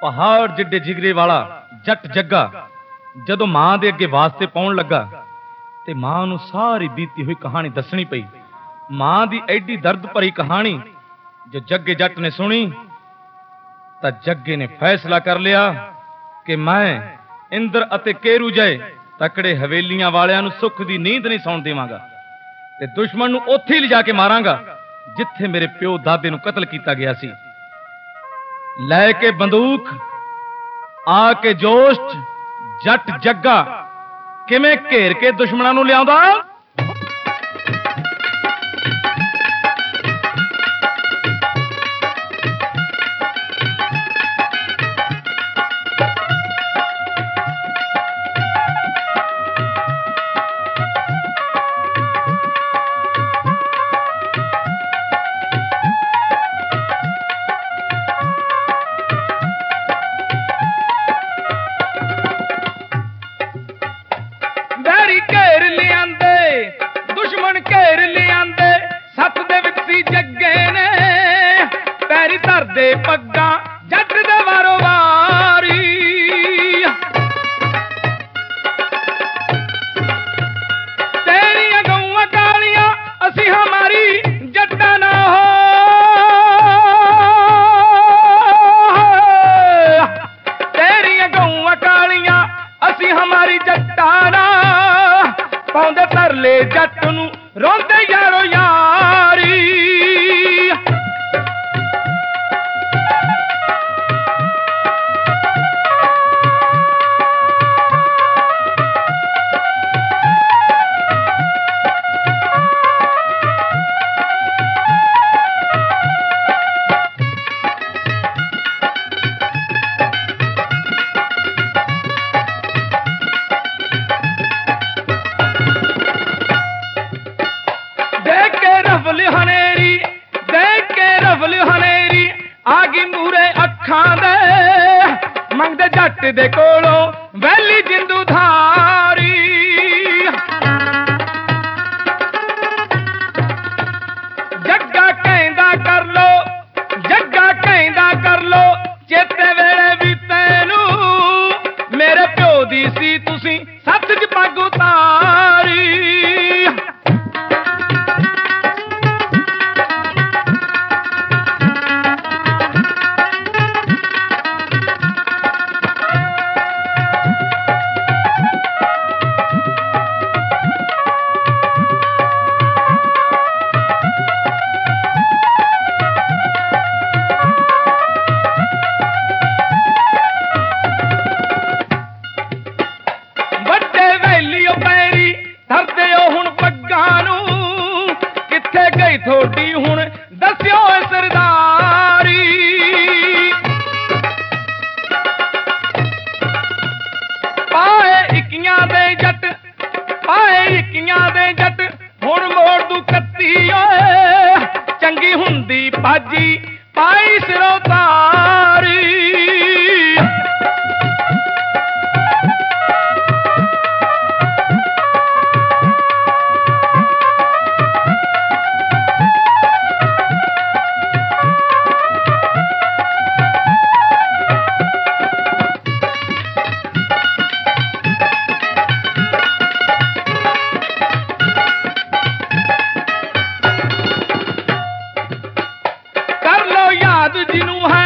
पहाड़ जिड्डे जिगरे वाला जट जग्गा जदों मां दे अगे वास्ते पाउण लगा ते मां नूं सारी बीती हुई कहानी दसनी पई। मां दी एडी दर्द भरी कहानी जो जग्गे जट ने सुनी तां जग्गे ने फैसला कर लिया कि मैं इंद्र अते केरू जय तकड़े हवेलियां वालियां नूं सुख दी नींद नहीं सौण देवांगा ते दुश्मन नूं उत्थे ही लिजा के मारांगा जिथे मेरे प्यो दादे नूं कतल किया गया सी। लैके बंदूक आके जोश जट जग्गा किवें घेर के दुश्मनां नूं लिआउंदा। पग्गा जट दे वारो वारी तेरिया गौआ कालियां असी हमारी जट्टा ना हो। तेरिया गौआ कालियां असी हमारी जट्टा ना पाउंदे तरले जट नूं रोंदे यारो यारी। मंगदे जट दे कोलों वैली जिंदू धारी जग्गा कहंदा कर लो चेते वेले भी तैनू मेरे प्यो दी सी तुसी सच च पग उतारी। थोड़ी हुण दस्यो सरदारी पाए इक्कियां दे जट हुण मोड़ दू कत्ती चंगी हुंदी पाजी पाई सिरों तारी। जिनू है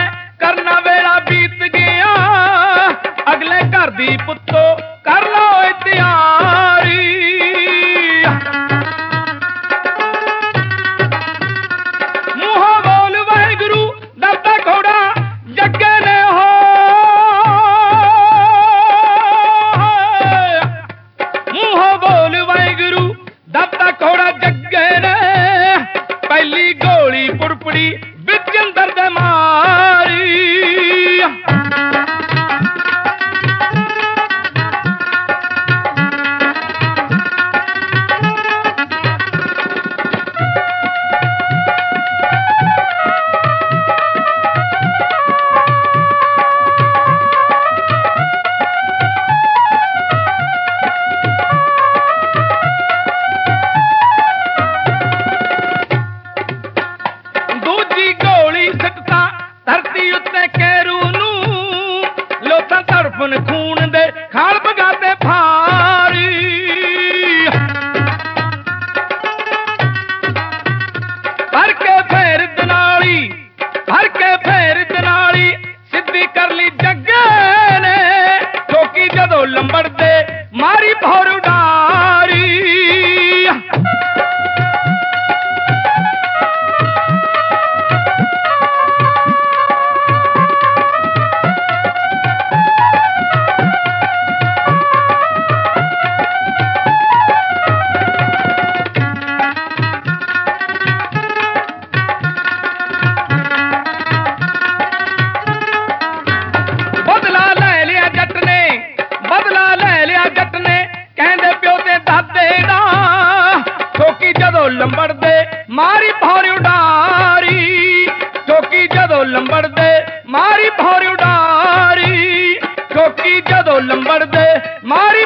ਮਾਰੀ